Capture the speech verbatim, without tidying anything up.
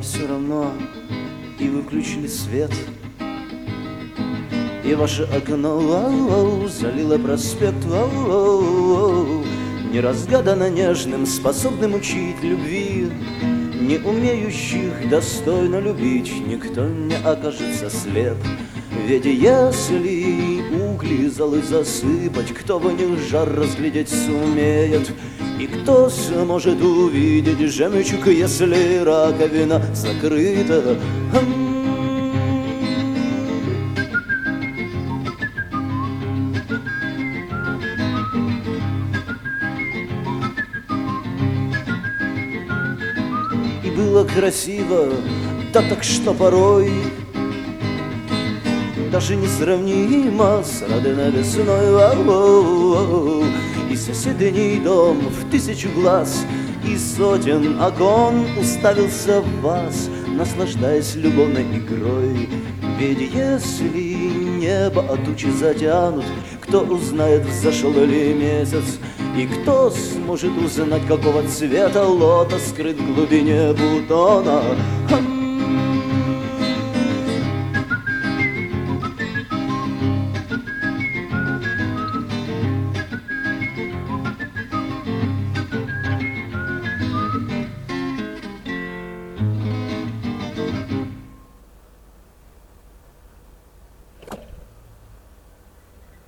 вам все равно, и вы включили свет, и ваше окно ау-ау, залило проспект ау-ау, не разгадано нежным, способным учить любви, не умеющих достойно любить, никто не окажется слеп. Ведь если угли золы засыпать, кто в них жар разглядеть сумеет, и кто сможет увидеть жемчуг, если раковина закрыта? И было красиво, да так что порой даже несравнимо с родной весной. Ау-ау-ау. И соседний дом в тысячу глаз и сотен окон уставился в вас, наслаждаясь любовной игрой. Ведь если небо от тучи затянут, кто узнает, взошел ли месяц, и кто сможет узнать, какого цвета лотос скрыт в глубине бутона?